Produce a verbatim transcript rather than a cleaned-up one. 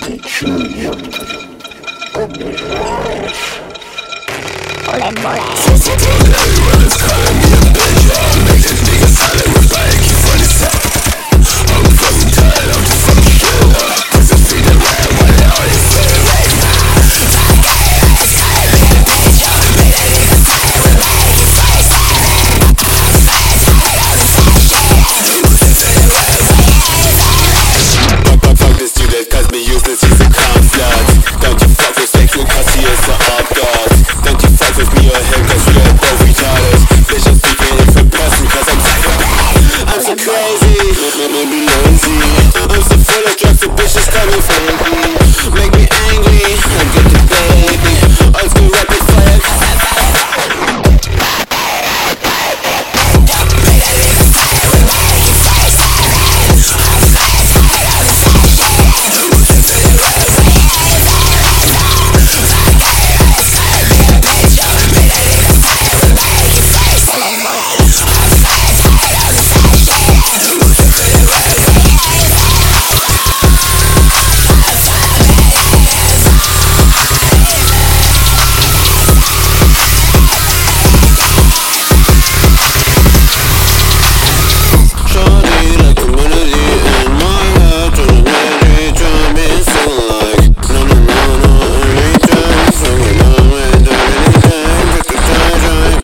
Ole mole. Everyone's calling me a bitch. Make this nigga silent with like you funny set. I'm fucking tired of the fucking shit. Cause I'm feeling right while they already feel right now. Fuck this dude that calls me useless, he's a conflict. Don't you fuck with sexual cause he is an off guard. Don't you fuck with me or him cause we are both retarded. Vision speaking in first person cause I'm psychopath. I'm so crazy, make me lazy. I'm so full of drugs, the bitches call me flaky. Make me angry, I'm good to